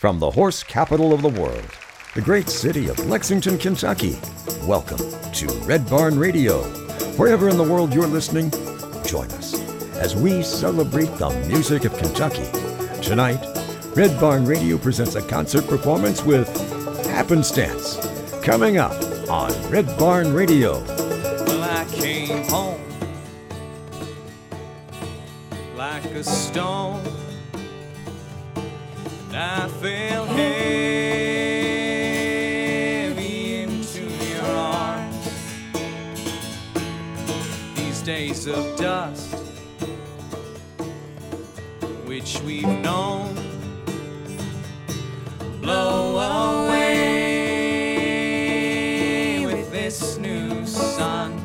From the horse capital of the world, the great city of Lexington, Kentucky, welcome to Red Barn Radio. Wherever in the world you're listening, join us as we celebrate the music of Kentucky. Tonight, Red Barn Radio presents a concert performance with Happenstance, coming up on Red Barn Radio. Well, I came home like a stone, and I fell heavy into your arms. These days of dust, which we've known, blow away with this new sun.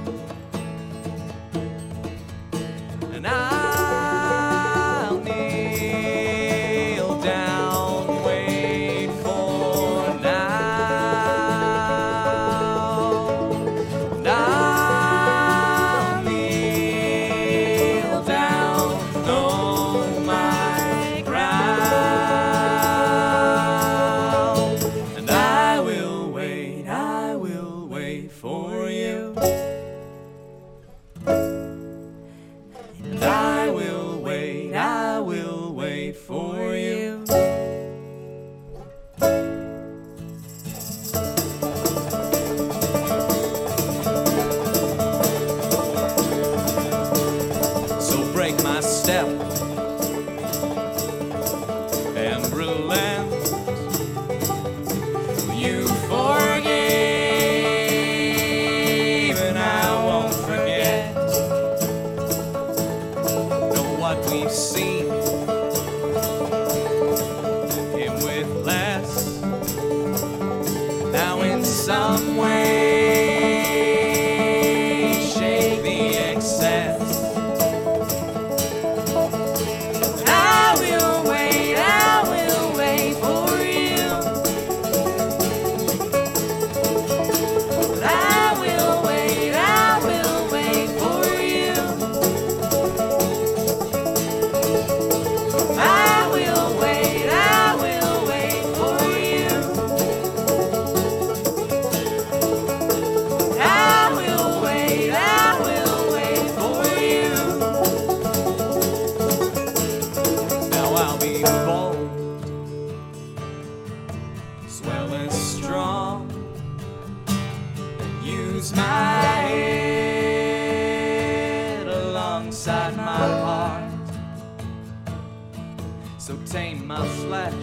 And I'll kneel down, wait for now. And I'll kneel down, know my ground. And I will wait for you. And I will wait for you. So break my step and relent. You forgave and I won't forget. Know what we've seen, him with less. Now in some way shake the excess. I will wait for you. I will wait for you. I will wait for you. I will wait for you. Now I'll be bold, swell and strong, and use my head alongside my heart. So tame my flesh,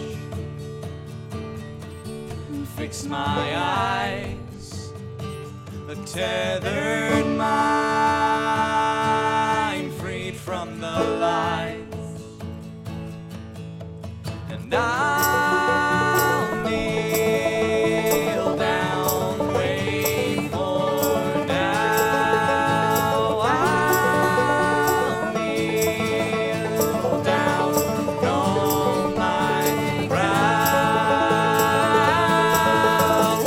fix my eyes, a tethered mind freed from the lies. And I'll kneel down, wait for now. I'll kneel down, know my ground.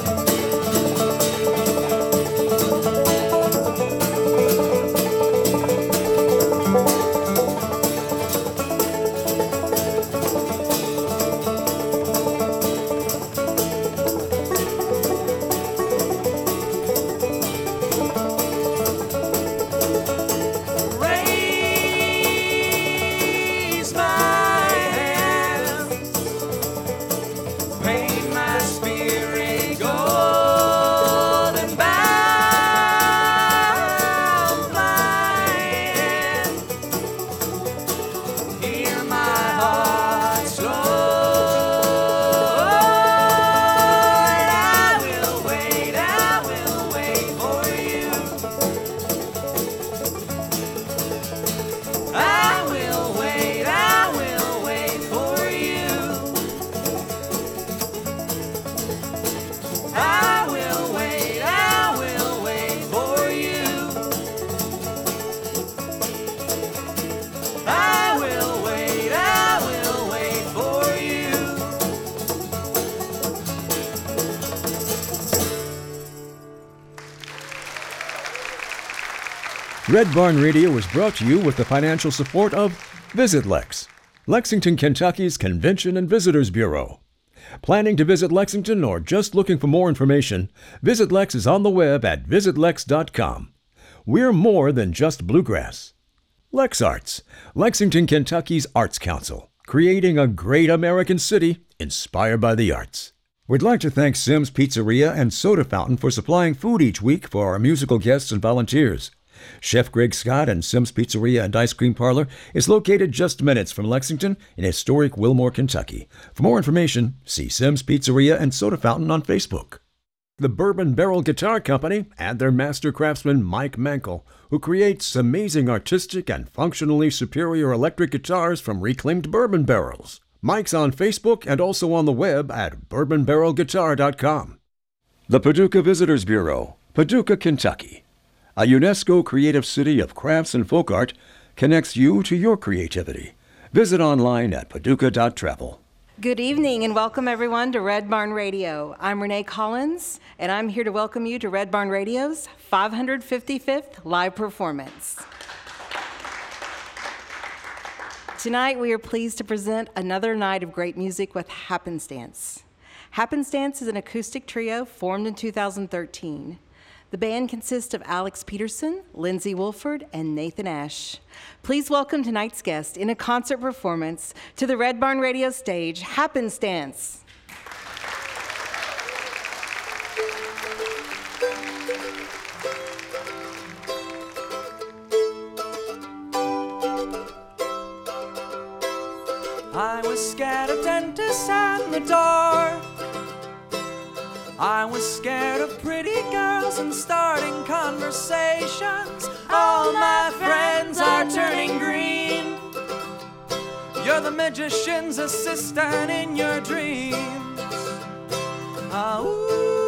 Raise my hands, paint my spirit gold, and bow my hand. Hear my heart's Lord. I will wait for you. I will wait for you. I will wait for you. I will wait for you. Red Barn Radio was brought to you with the financial support of Visit Lex. Lexington, Kentucky's Convention and Visitors Bureau. Planning to visit Lexington or just looking for more information? Visit Lex is on the web at visitlex.com. We're more than just bluegrass. Lex Arts, Lexington, Kentucky's Arts Council, creating a great American city inspired by the arts. We'd like to thank Sim's Pizzeria and Soda Fountain for supplying food each week for our musical guests and volunteers. Chef Greg Scott and Sim's Pizzeria and Ice Cream Parlor is located just minutes from Lexington in historic Wilmore, Kentucky. For more information, see Sim's Pizzeria and Soda Fountain on Facebook. The Bourbon Barrel Guitar Company and their master craftsman Mike Mankel, who creates amazing artistic and functionally superior electric guitars from reclaimed bourbon barrels. Mike's on Facebook and also on the web at bourbonbarrelguitar.com. The Paducah Visitors Bureau, Paducah, Kentucky. A UNESCO creative city of crafts and folk art connects you to your creativity. Visit online at paducah.travel. Good evening and welcome everyone to Red Barn Radio. I'm Renee Collins and I'm here to welcome you to Red Barn Radio's 555th live performance. Tonight we are pleased to present another night of great music with Happenstance. Happenstance is an acoustic trio formed in 2013. The band consists of Alex Peterson, Lindsay Wolford, and Nathan Ash. Please welcome tonight's guest in a concert performance to the Red Barn Radio stage, Happenstance. I was scared of dentists and the dark. I was scared of pretty girls and starting conversations. All my friends are turning green. You're the magician's assistant in your dreams. Ah, ooh,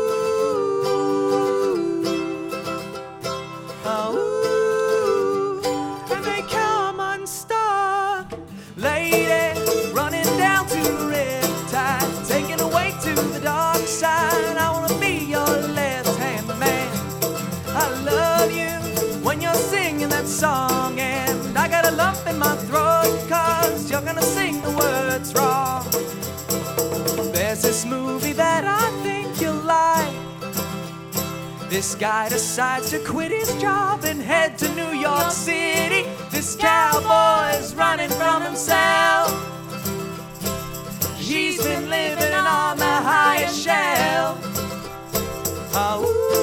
ah, ooh. And they come unstuck, lady, running down to the riptide, taken away to the dark side. I wanna be your left-hand man. I love you when you're singing that song, and I got a lump in my throat 'cause you're gonna sing the words wrong. There's this movie that I think you'll like. This guy decides to quit his job and head to New York City. This cowboy's running from himself. He's been living on the highest shelf. Oh,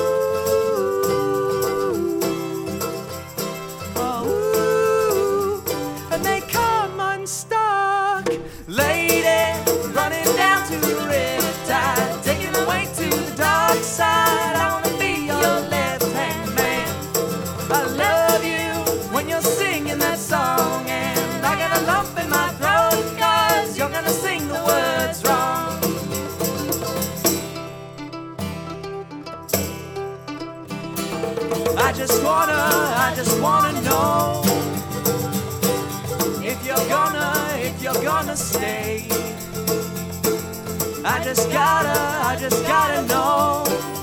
ooh, oh, ooh. And they come unstuck, lady, running down to the riptide, taken away to the dark side. I wanna be your left-hand man. I love you when you're singing that song, and I got a lump in my throat 'cause you're gonna sing the words wrong. I just wanna know if you're gonna stay. I just gotta know.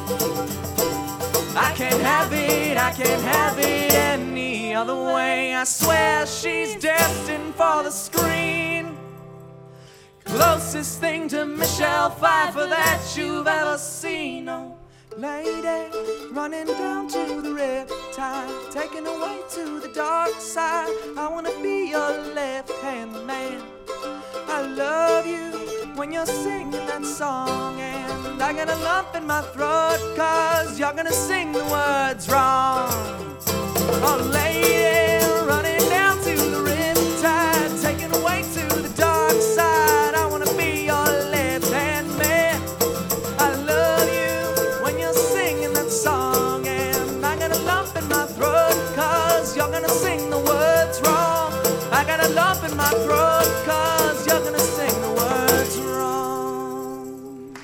I can't have it any other way. I swear she's destined for the screen. Closest thing to Michelle Pfeiffer that you've ever seen. Oh, lady, running down to the riptide, taken away to the dark side. I wanna be your left-hand man. I love you when you're singing that song, and I got a lump in my throat 'cause you're gonna sing the words wrong. Oh, lady, running down to the riptide, taken away to the dark side. I wanna be your left-hand man. I love you when you're singing that song, and I got a lump in my throat 'cause you're gonna sing the words wrong. I got a lump in my throat 'cause you're gonna sing the words wrong.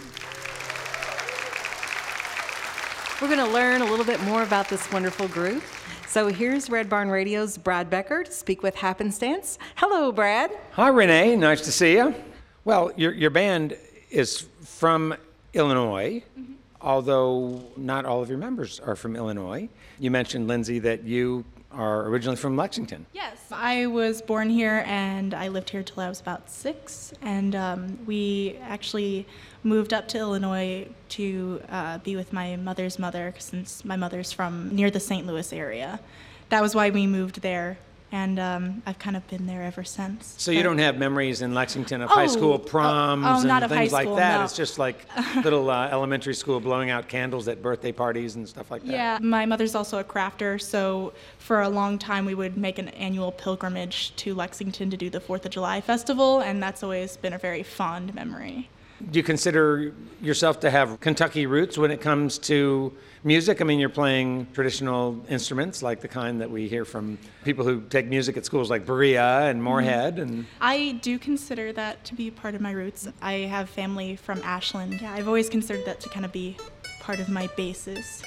We're going to learn a little bit more about this wonderful group. So here's Red Barn Radio's Brad Becker to speak with Happenstance. Hello, Brad. Hi, Renee. Nice to see you. Well, your band is from Illinois, although not all of your members are from Illinois. You mentioned, Lindsay, that you are originally from Lexington. Yes, I was born here and I lived here till I was about 6, and we actually moved up to Illinois to be with my mother's mother, since my mother's from near the St. Louis area. That was why we moved there, and I've kind of been there ever since. So you don't have memories in Lexington of high school proms not and of high things like school, that? no. It's just like little elementary school blowing out candles at birthday parties and stuff like that? Yeah, my mother's also a crafter, so for a long time we would make an annual pilgrimage to Lexington to do the 4th of July festival, and that's always been a very fond memory. Do you consider yourself to have Kentucky roots when it comes to music? I mean, you're playing traditional instruments like the kind that we hear from people who take music at schools like Berea and Moorhead. And I do consider that to be part of my roots. I have family from Ashland. Yeah, I've always considered that to kind of be part of my basis.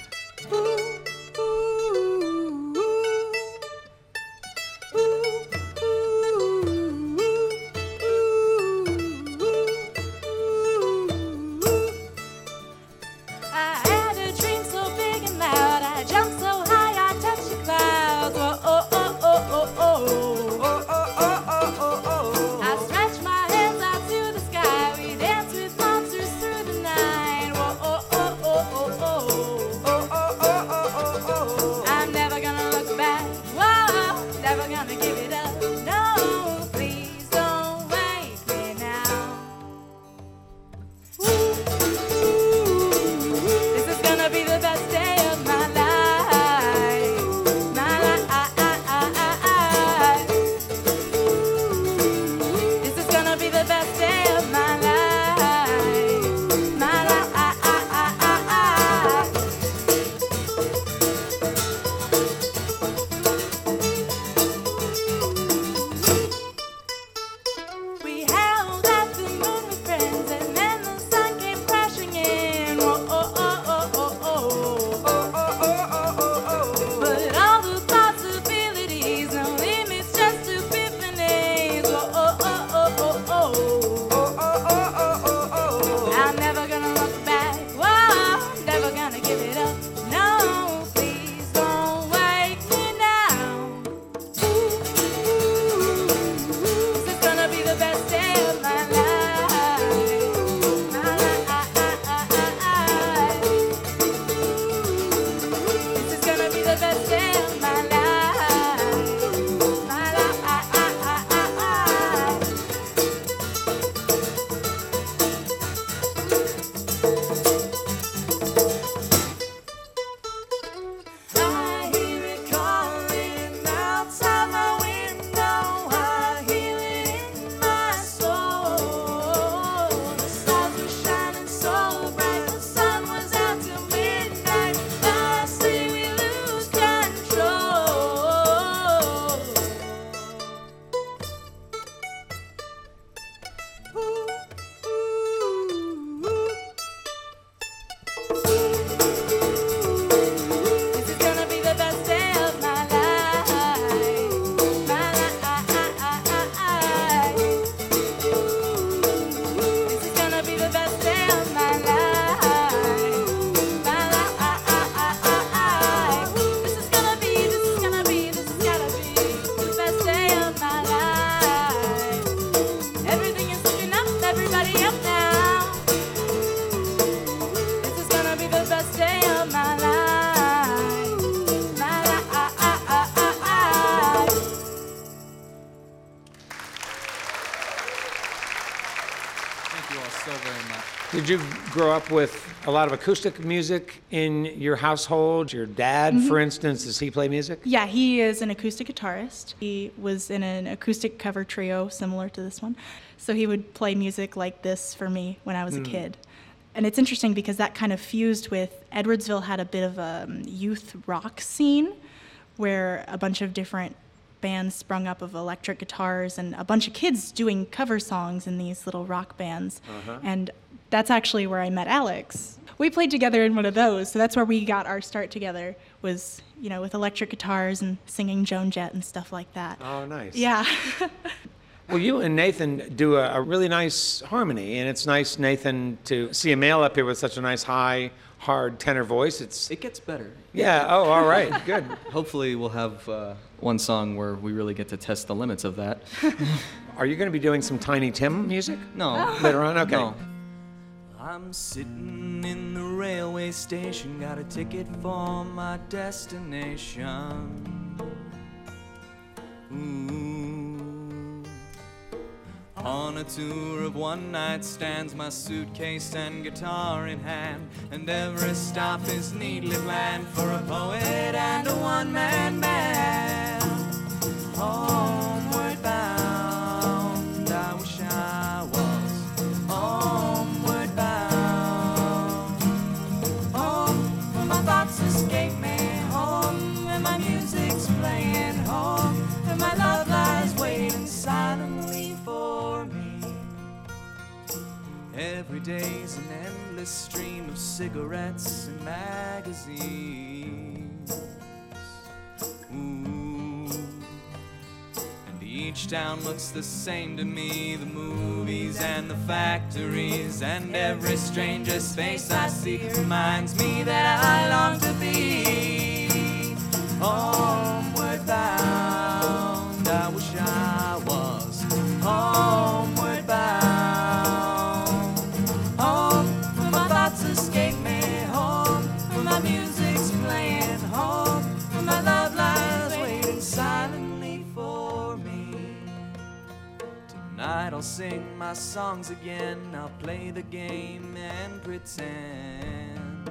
Did you grow up with a lot of acoustic music in your household? Your dad, for instance, does he play music? Yeah, he is an acoustic guitarist. He was in an acoustic cover trio similar to this one. So he would play music like this for me when I was a kid. And it's interesting because that kind of fused with, Edwardsville had a bit of a youth rock scene where a bunch of different bands sprung up of electric guitars and a bunch of kids doing cover songs in these little rock bands. And that's actually where I met Alex. We played together in one of those, so that's where we got our start together, was, with electric guitars and singing Joan Jett and stuff like that. Oh, nice. Yeah. Well, you and Nathan do a really nice harmony, and it's nice, Nathan, to see a male up here with such a nice, high, hard tenor voice. It gets better. Yeah, oh, all right, good. Hopefully we'll have one song where we really get to test the limits of that. Are you going to be doing some Tiny Tim music? No. Later on? Okay. No. I'm sitting in the railway station, got a ticket for my destination. Ooh. On a tour of one-night stands, my suitcase and guitar in hand, and every stop is neatly planned for a poet and a one-man band. Homeward bound, I wish I was homeward bound. Home where my thoughts escape me, home where my music's playing, home where my love lies waiting silently for me. Every day's an endless stream of cigarettes and magazines. Ooh. And each town looks the same to me, the movies and the factories, and every stranger's face I see reminds me that I long to be homeward bound. I wish I was homeward bound. Home where my thoughts escape me, home where my music's playing, home where my love lies waiting silently for me. Tonight I'll sing my songs again, I'll play the game and pretend.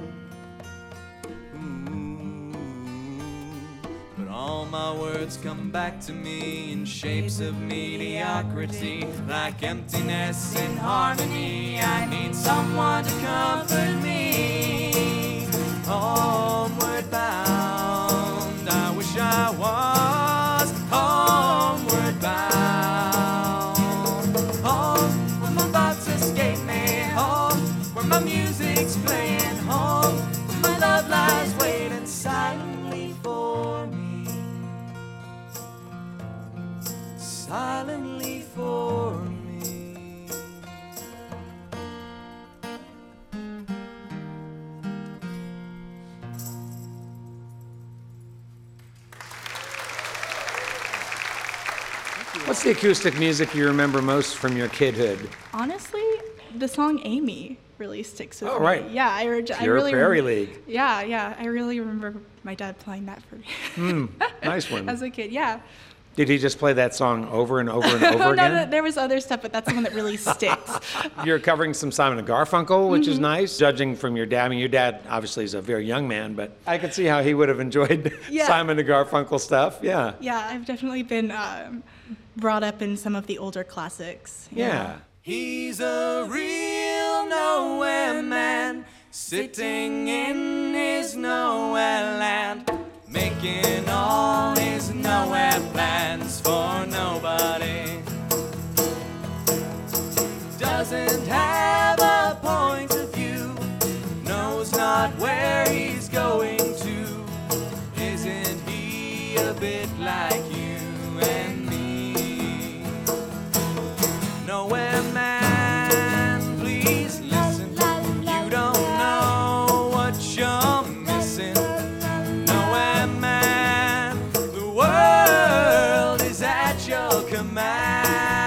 Ooh. But all my words come back to me in shapes of mediocrity, like emptiness in harmony. I need someone to comfort me. Homeward bound, I wish I was homeward bound. Home where my thoughts escape me, home where my music's playing, home where my love lies waiting silently for me. Silently for me. What's the acoustic music you remember most from your kidhood? Honestly, the song Amy really sticks with Oh, me. right. Yeah, I Pure really Prairie League. Yeah, I really remember my dad playing that for me. Nice one. As a kid, yeah. Did he just play that song over and over and over No, again? there was other stuff, but that's the one that really sticks. You're covering some Simon and Garfunkel, which is nice. Judging from your dad, I mean, your dad obviously is a very young man, but I could see how he would have enjoyed Yeah. Simon and Garfunkel stuff. Yeah. Yeah, I've definitely been brought up in some of the older classics. you know. Yeah. He's a real nowhere man, sitting in his nowhere land, making all his nowhere plans for nobody. Doesn't have a point of view, knows not where he's going to. Isn't he a bit like you and me? Nowhere man, please listen. You don't know what you're missing. Nowhere man, the world is at your command.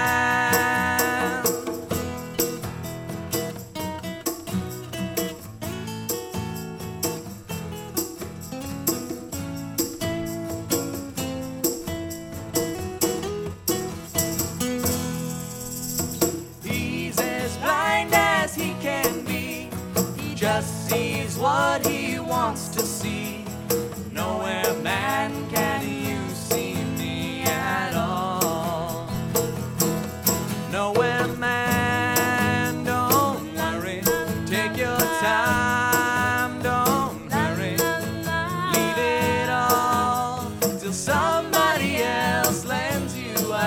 He's as blind as he can be. He just sees what he wants to see. Nowhere man can you see me at all. Nowhere man, don't worry. Take your time, don't hurry. Leave it all till somebody else lends you a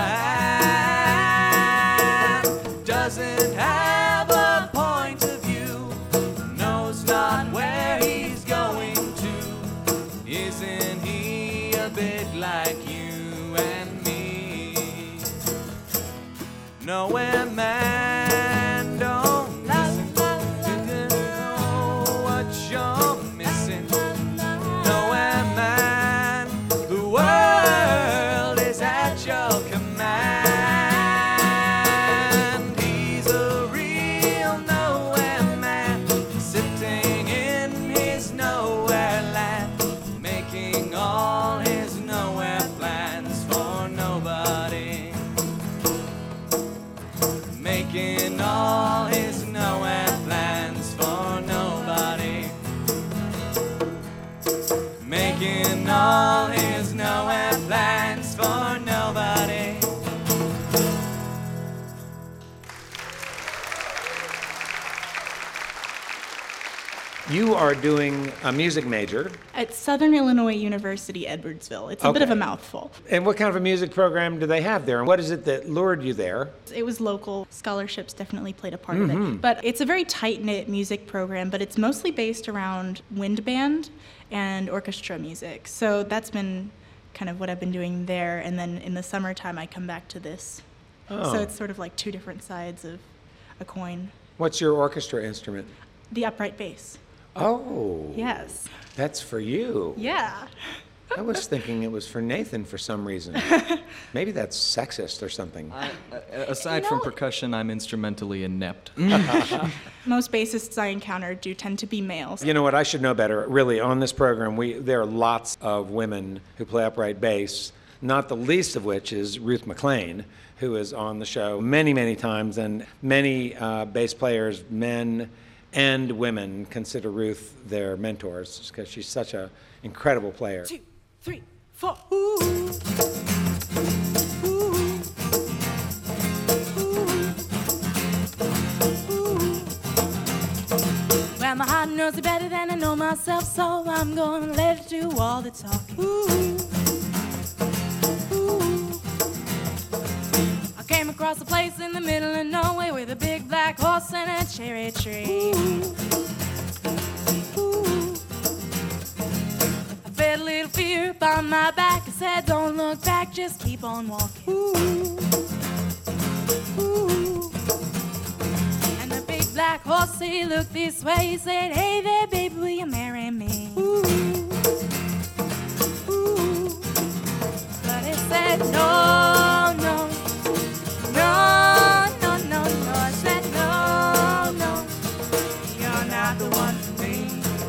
hand. Doesn't have a point of view, knows not where he's going to. You are doing a music major. At Southern Illinois University, Edwardsville. It's a bit of a mouthful. And what kind of a music program do they have there? And what is it that lured you there? It was local. Scholarships definitely played a part of it. But it's a very tight-knit music program, but it's mostly based around wind band and orchestra music. So that's been kind of what I've been doing there. And then in the summertime, I come back to this. Oh. So it's sort of like two different sides of a coin. What's your orchestra instrument? The upright bass. Oh. Yes. That's for you. Yeah. I was thinking it was for Nathan for some reason. Maybe that's sexist or something. Aside from percussion, I'm instrumentally inept. Most bassists I encounter do tend to be males. You know what? I should know better. Really, on this program, there are lots of women who play upright bass, not the least of which is Ruth McLean, who is on the show many, many times, and many bass players, men and women, consider Ruth their mentors because she's such an incredible player. 2, 3, 4. Ooh. Ooh. Ooh. Well, my heart knows it better than I know myself, so I'm gonna let it do all the talking. Ooh. Came across a place in the middle of nowhere with a big black horse and a cherry tree. Ooh. I felt a little fear upon my back. I said, don't look back, just keep on walking. Ooh. Ooh. And the big black horse, he looked this way. He said, hey there, baby, will you marry me? Ooh. Ooh. But he said, no, no. No, no, no, no, I said no, no, you're not the one for me.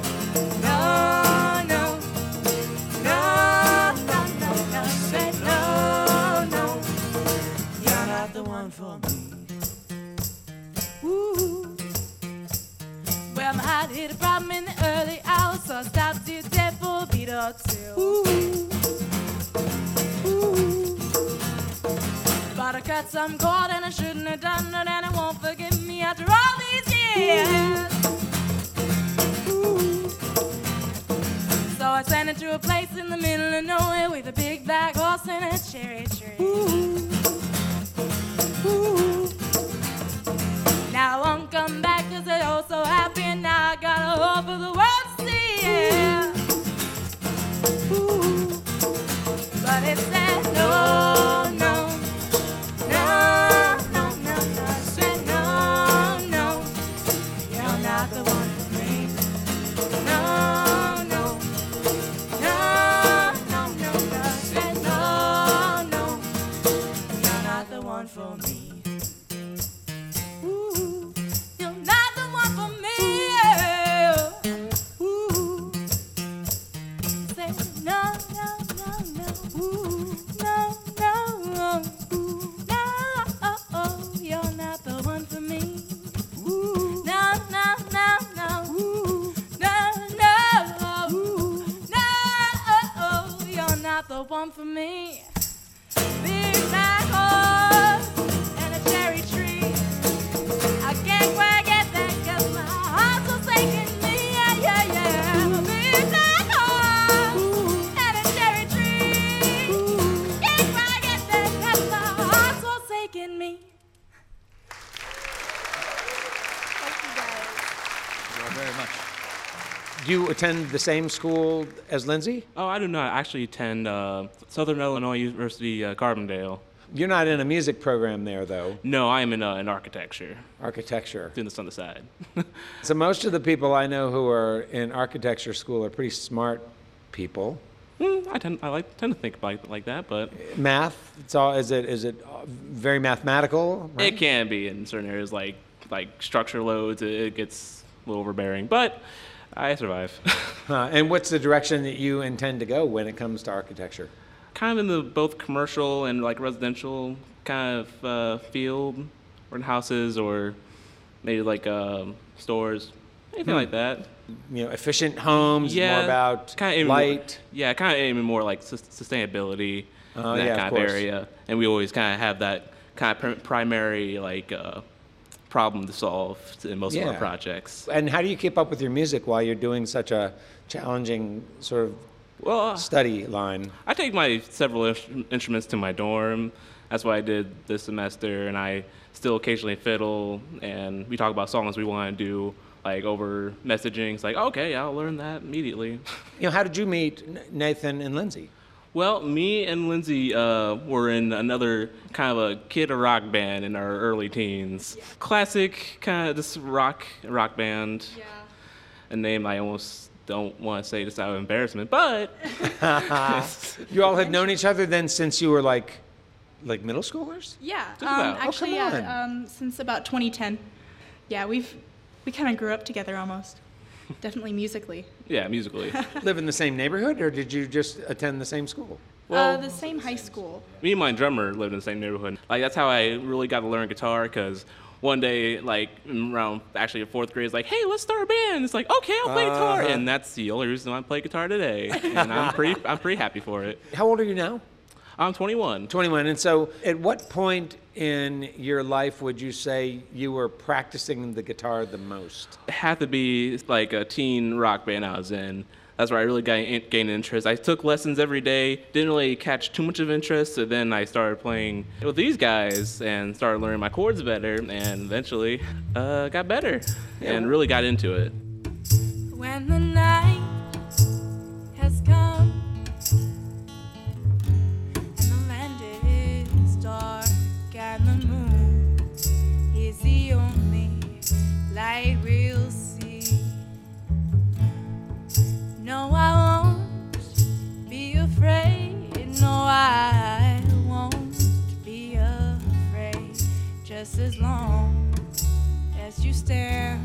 No, no, no, no, no, no, I said no, no, you're not the one for me. Ooh. Well, my heart hit a problem in the early hours, so I stopped to dead for a beat or two. Ooh. But I cut some cord and I shouldn't have done it, and it won't forgive me after all these years. Ooh. So I sent it to a place in the middle of nowhere with a big black horse and a cherry tree. Ooh. Ooh. Now I won't come back 'cause they're all so happy, and now I got a hope for the world to see. Yeah. Ooh. But it said no, no. No, no, no, no, I said no, no, you're not the one for me. No, no, no, no, no, no, I said no, no, you're not the one for me. Ooh, you're not the one for me. Ooh, say no, no, no, no. Ooh, no, no. You're not the one for me. Ooh. No, no, no, no. Ooh. No, no. Ooh. No, you're not the one for me. Big black horse and a cherry tree. I can't quite get that 'cause my heart's forsaking me. Yeah, yeah, yeah. Big black horse and a cherry tree. Can't quite get that 'cause my heart's forsaking me. Very much. Do you attend the same school as Lindsay? Oh, I do not. I actually attend Southern Illinois University, Carbondale. You're not in a music program there, though. No, I am in architecture, Architecture. doing this on the side. So most of the people I know who are in architecture school are pretty smart people. I tend to think like that, but Math, it's all. Is it very mathematical? Right? it can be in certain areas like structure loads. It gets a little overbearing, but I survive. And what's the direction that you intend to go when it comes to architecture? Kind of in the both commercial and like residential kind of field, or in houses, or maybe like stores, anything like that. You know, efficient homes, more about light. Kind of aiming more like sustainability in that yeah, kind of of course. area. And we always kind of have that kind of primary like problem to solve in most of our projects. And how do you keep up with your music while you're doing such a challenging sort of Well, study line? I take my several instruments to my dorm. That's what I did this semester, and I still occasionally fiddle, and we talk about songs we want to do, like over messaging. It's like, okay, I'll learn that immediately. How did you meet Nathan and Lindsay? Well, me and Lindsay were in another kind of a kid rock band in our early teens. Yeah. Classic kind of this rock band. Yeah. A name I almost don't want to say just out of embarrassment, but you all had known each other then since you were like middle schoolers? Yeah, Just actually, since about 2010. Yeah, we kind of grew up together almost. Definitely musically. Yeah, musically. Live in the same neighborhood, or did you just attend the same school? Well, the same high school. Me and my drummer lived in the same neighborhood. Like, that's how I really got to learn guitar, because one day, like, around actually 4th grade, it's like, hey, let's start a band. It's like, okay, I'll play guitar. And that's the only reason I play guitar today. And I'm pretty happy for it. How old are you now? I'm 21. 21. And so at what point in your life would you say you were practicing the guitar the most? It had to be like a teen rock band I was in. That's where I really gained interest. I took lessons every day, didn't really catch too much of interest, so then I started playing with these guys and started learning my chords better, and eventually got better and really got into it. When the night has come and the land is dark and the moon is the only light we'll see, no, I won't be afraid. No, I won't be afraid. Just as long as you stand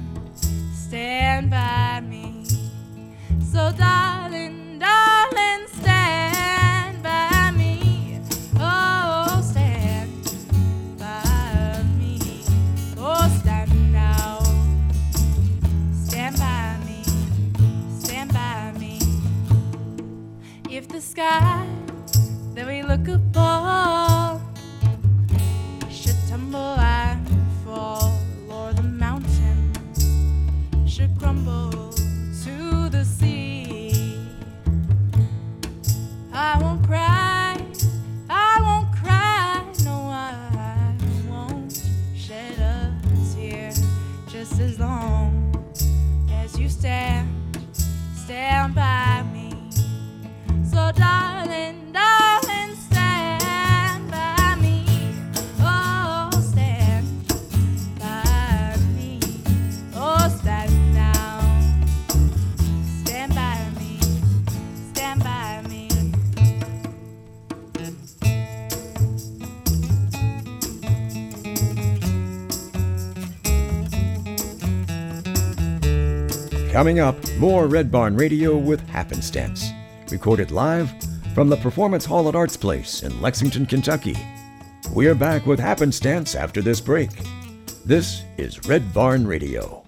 by me. So darling, darling, stand by me. Oh, stand by me. Oh, stand now. Stand by me. Stand by me. If the sky that we look upon should tumble and fall, or the mountain should crumble to the sea, I won't cry, no, I won't shed a tear, just as long as you stand by me. So darling, darling, stand by me. Oh, stand by me. Oh, stand now. Stand by me. Stand by me. Coming up, more Red Barn Radio with Happenstance. Recorded live from the Performance Hall at Arts Place in Lexington, Kentucky. We're back with Happenstance after this break. This is Red Barn Radio.